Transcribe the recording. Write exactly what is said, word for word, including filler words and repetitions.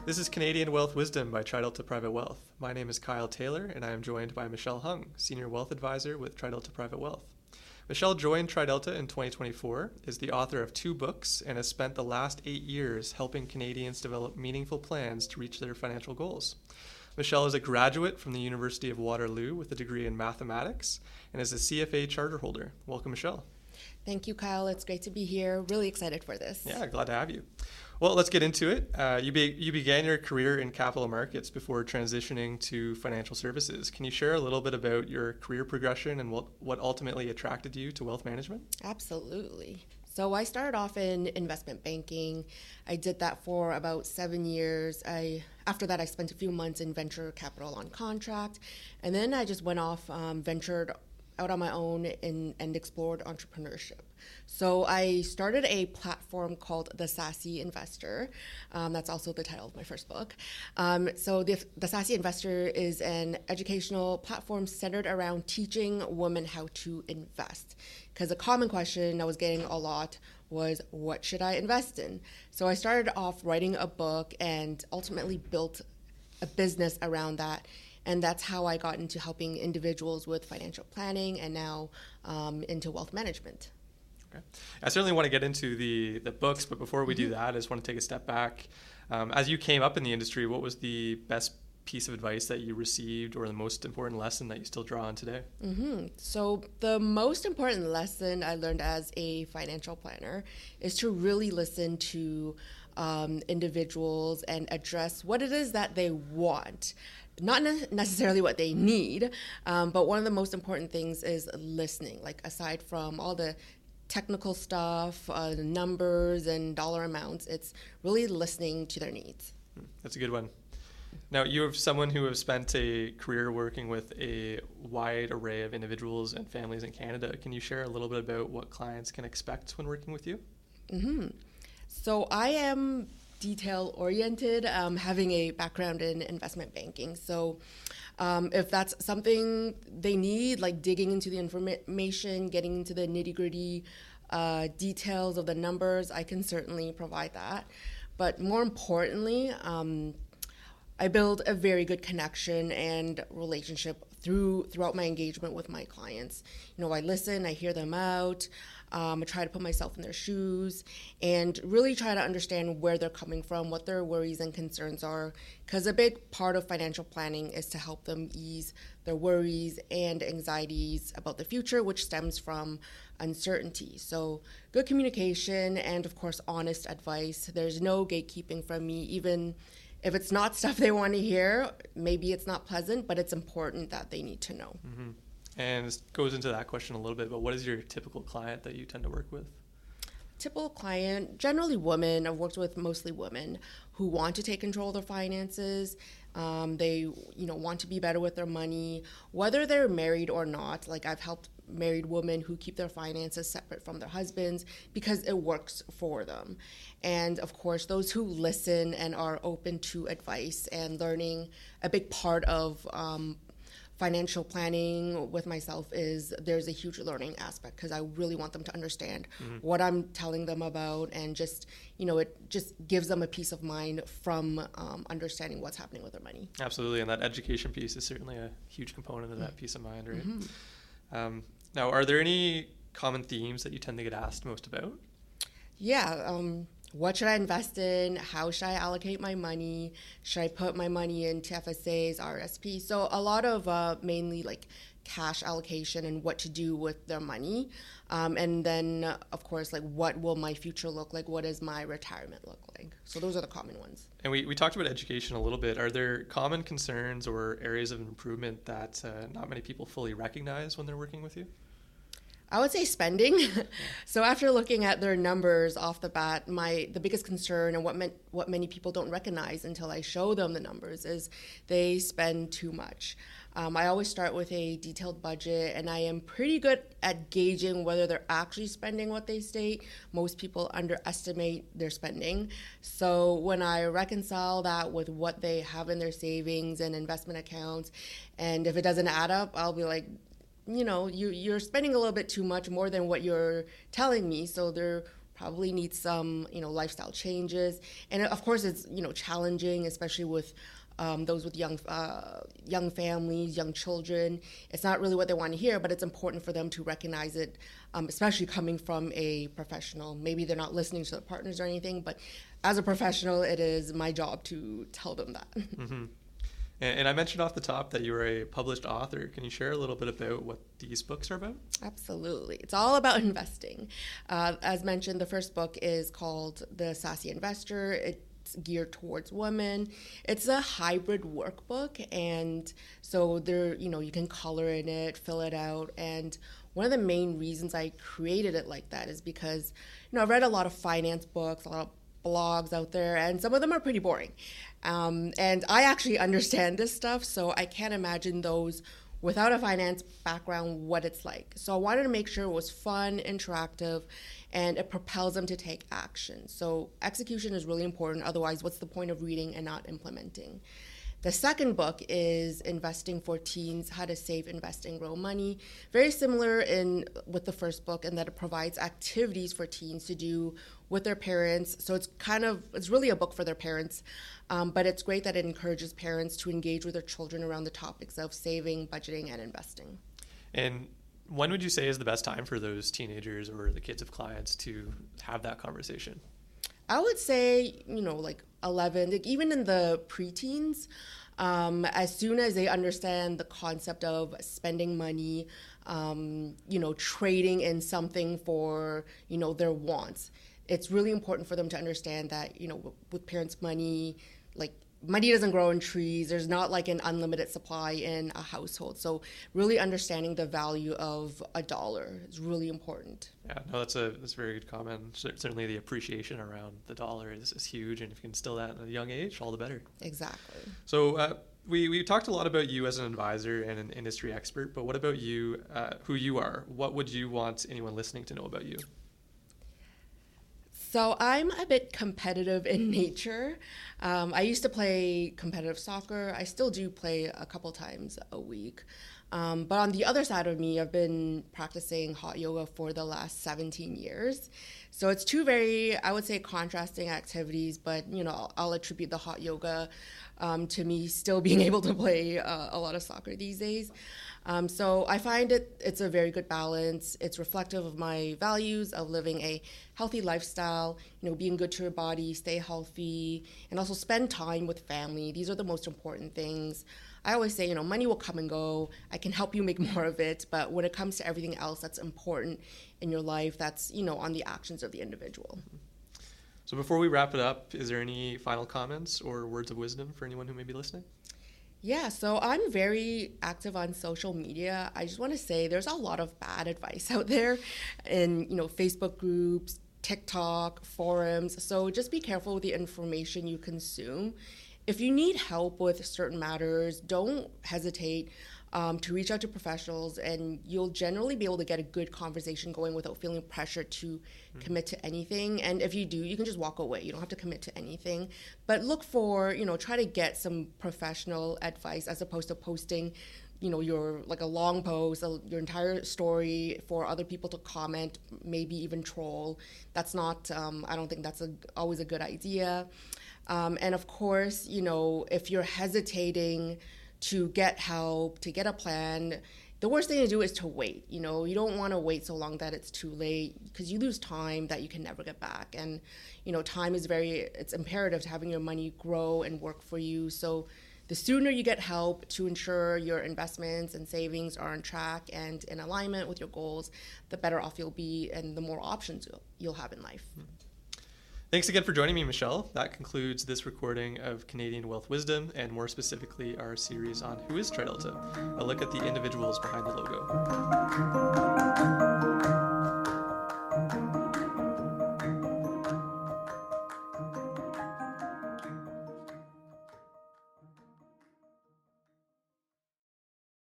This is Canadian Wealth Wisdom by TriDelta Private Wealth. My name is Kyle Taylor, and I am joined by Michelle Hung, Senior Wealth Advisor with TriDelta Private Wealth. Michelle joined TriDelta in twenty twenty-four, is the author of two books, and has spent the last eight years helping Canadians develop meaningful plans to reach their financial goals. Michelle is a graduate from the University of Waterloo with a degree in mathematics and is a C F A charter holder. Welcome, Michelle. Thank you, Kyle. It's great to be here. Really excited for this. Yeah, glad to have you. Well, let's get into it. Uh, you, be, you began your career in capital markets before transitioning to financial services. Can you share a little bit about your career progression and what, what ultimately attracted you to wealth management? Absolutely. So I started off in investment banking. I did that for about seven years. I after that, I spent a few months in venture capital on contract, and then I just went off, um, ventured out on my own in, and explored entrepreneurship. So I started a platform called The Sassy Investor. Um, that's also the title of my first book. Um, so the, the Sassy Investor is an educational platform centered around teaching women how to invest. Because a common question I was getting a lot was, what should I invest in? So I started off writing a book and ultimately built a business around that. And that's how I got into helping individuals with financial planning and now um, into wealth management. Okay. I certainly want to get into the, the books, but before we mm-hmm. do that, I just want to take a step back. Um, as you came up in the industry, what was the best piece of advice that you received or the most important lesson that you still draw on today? Mm-hmm. So the most important lesson I learned as a financial planner is to really listen to um, individuals and address what it is that they want. Not necessarily what they need, um, but one of the most important things is listening. Like aside from all the technical stuff, uh, the numbers and dollar amounts, it's really listening to their needs. That's a good one. Now, you're someone who has spent a career working with a wide array of individuals and families in Canada. Can you share a little bit about what clients can expect when working with you? Mm-hmm. So I am detail-oriented, um, having a background in investment banking. So um, if that's something they need, like digging into the information, getting into the nitty-gritty uh, details of the numbers, I can certainly provide that. But more importantly, um, I build a very good connection and relationship through throughout my engagement with my clients. You know, I listen, I hear them out, um, I try to put myself in their shoes and really try to understand where they're coming from, what their worries and concerns are, because a big part of financial planning is to help them ease their worries and anxieties about the future, which stems from uncertainty. So good communication and, of course, honest advice. There's no gatekeeping from me, even if it's not stuff they want to hear. Maybe it's not pleasant, but it's important that they need to know. Mm-hmm. And this goes into that question a little bit, but what is your typical client that you tend to work with? Typical client, generally women. I've worked with mostly women who want to take control of their finances. Um, they, you know, want to be better with their money, whether they're married or not. Like I've helped married women who keep their finances separate from their husbands because it works for them. And of course, those who listen and are open to advice and learning. A big part of um, financial planning with myself is there's a huge learning aspect because I really want them to understand mm-hmm. what I'm telling them about, and just, you know, it just gives them a peace of mind from um, understanding what's happening with their money. Absolutely, and that education piece is certainly a huge component of that mm-hmm. peace of mind, right? Mm-hmm. Um, now, are there any common themes that you tend to get asked most about? Yeah, um, what should I invest in? How should I allocate my money? Should I put my money into F S As, R S P? So a lot of uh, mainly like cash allocation and what to do with their money. Um, and then, uh, of course, like what will my future look like? What does my retirement look like? So those are the common ones. And we, we talked about education a little bit. Are there common concerns or areas of improvement that uh, not many people fully recognize when they're working with you? I would say spending. So after looking at their numbers off the bat, my the biggest concern and what meant, what many people don't recognize until I show them the numbers is they spend too much. Um, I always start with a detailed budget, and I am pretty good at gauging whether they're actually spending what they state. Most people underestimate their spending. So when I reconcile that with what they have in their savings and investment accounts, and if it doesn't add up, I'll be like, you know, you, you're spending a little bit too much, more than what you're telling me. So there probably need some, you know, lifestyle changes. And of course, it's, you know, challenging, especially with um, those with young uh, young families, young children. It's not really what they want to hear, but it's important for them to recognize it, um, especially coming from a professional. Maybe they're not listening to their partners or anything, but as a professional, it is my job to tell them that. Mm-hmm. And, and I mentioned off the top that you were a published author. Can you share a little bit about what these books are about? Absolutely. It's all about investing. Uh, as mentioned, the first book is called The Sassy Investor. It's geared towards women. It's a hybrid workbook, and so there, you know, you can color in it, fill it out, and one of the main reasons I created it like that is because, you know, I've read a lot of finance books, a lot of blogs out there, and some of them are pretty boring. Um, and I actually understand this stuff, so I can't imagine those without a finance background what it's like. So I wanted to make sure it was fun, interactive, and it propels them to take action. So execution is really important. Otherwise, what's the point of reading and not implementing? The second book is Investing for Teens, How to Save, Invest, and Grow Money. Very similar in with the first book in that it provides activities for teens to do with their parents. So it's kind of, it's really a book for their parents, um, but it's great that it encourages parents to engage with their children around the topics of saving, budgeting, and investing. And when would you say is the best time for those teenagers or the kids of clients to have that conversation? I would say, you know, like eleven, like even in the preteens, um, as soon as they understand the concept of spending money, um, you know, trading in something for, you know, their wants, it's really important for them to understand that, you know, with parents' money, like money doesn't grow in trees. There's not like an unlimited supply in a household. So really understanding the value of a dollar is really important. Yeah, no, that's a that's a very good comment. Certainly the appreciation around the dollar is, is huge, and if you can instill that at a young age, all the better. Exactly. So uh, we, we talked a lot about you as an advisor and an industry expert, but what about you, uh, who you are? What would you want anyone listening to know about you? So I'm a bit competitive in nature. Um, I used to play competitive soccer. I still do play a couple times a week. Um, but on the other side of me, I've been practicing hot yoga for the last seventeen years. So it's two very, I would say, contrasting activities, but, you know, I'll, I'll attribute the hot yoga um, to me still being able to play uh, a lot of soccer these days. Um, so I find it it's a very good balance. It's reflective of my values of living a healthy lifestyle, you know, being good to your body, stay healthy, and also spend time with family. These are the most important things. I always say, you know, money will come and go. I can help you make more of it. But when it comes to everything else that's important in your life, that's, you know, on the actions of the individual. So before we wrap it up, is there any final comments or words of wisdom for anyone who may be listening? Yeah, so I'm very active on social media. I just want to say there's a lot of bad advice out there in, you know, Facebook groups, TikTok, forums. So just be careful with the information you consume. If you need help with certain matters, don't hesitate um, to reach out to professionals, and you'll generally be able to get a good conversation going without feeling pressure to mm-hmm. commit to anything. And if you do, you can just walk away. You don't have to commit to anything. But look for, you know, try to get some professional advice as opposed to posting, you know, your like a long post, a, your entire story for other people to comment, maybe even troll. That's not, um, I don't think that's a, always a good idea. Um, and of course, you know, if you're hesitating to get help, to get a plan, the worst thing to do is to wait. You know, you don't want to wait so long that it's too late, because you lose time that you can never get back. And, you know, time is very, it's imperative to having your money grow and work for you. So the sooner you get help to ensure your investments and savings are on track and in alignment with your goals, the better off you'll be and the more options you'll, you'll have in life. Mm-hmm. Thanks again for joining me, Michelle. That concludes this recording of Canadian Wealth Wisdom, and more specifically our series on Who is TriDelta, a look at the individuals behind the logo.